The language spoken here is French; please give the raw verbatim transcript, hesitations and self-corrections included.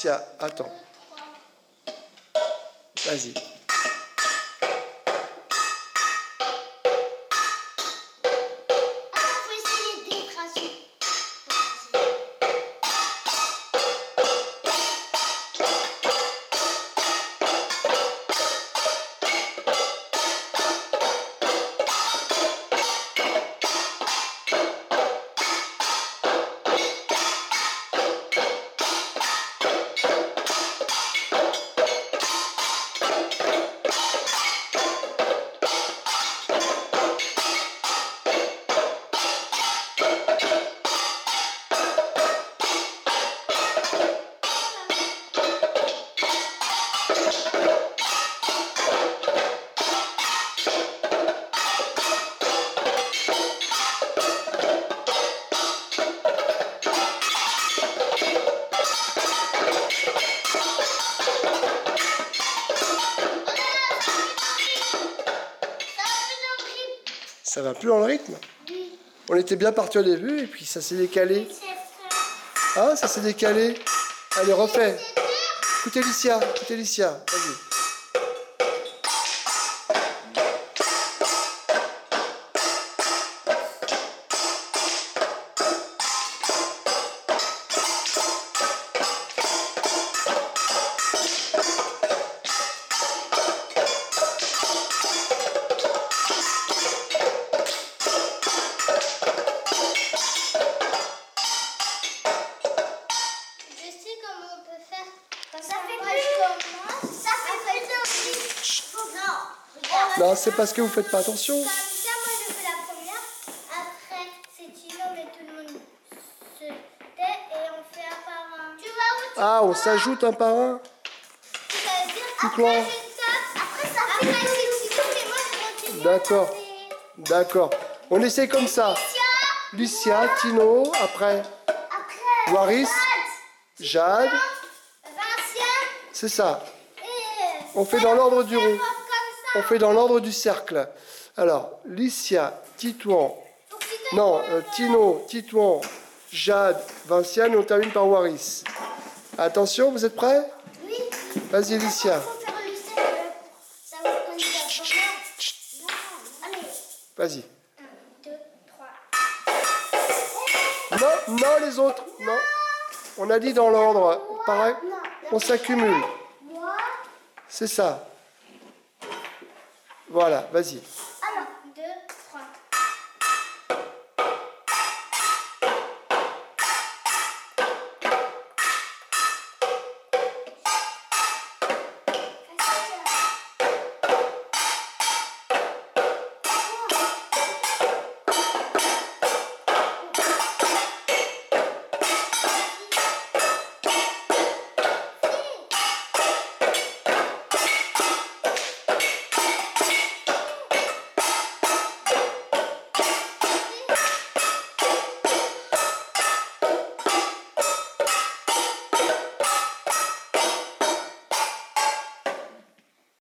Tiens, attends. Vas-y. Ça va plus dans le rythme? Oui. On était bien parti au début et puis ça s'est décalé. Ah, ça s'est décalé. Allez, refais. Écoutez Licia, écoutez Licia. Vas-y. Non, c'est parce que vous faites pas attention. Comme ça, moi je fais la première. Après, c'est Tino, mais tout le monde se tait et on fait un par un. Tu vois où tu Ah, on s'ajoute un par un. Ça veut dire Après, après, je tape. Après, ça fait après, c'est Tino, mais moi je continue. D'accord. D'accord. On essaie comme ça. Lucia, Tino, après. Après, Waris, Jade. Vincent. C'est ça. Et On fait dans l'ordre du rond. comme ça. On fait dans l'ordre du cercle. Alors, Licia, Titouan, non, euh, Tino, Titouan, Jade, Vinciane, et on termine par Waris. Attention, vous êtes prêts? Oui. Vas-y, Licia. Il faut faire le cercle. Ça va prendre la première. Allez. Vas-y. un, deux, trois. Non, non, les autres. Non. On a dit dans l'ordre. Pareil. On s'accumule. Moi. C'est ça. Voilà, vas-y.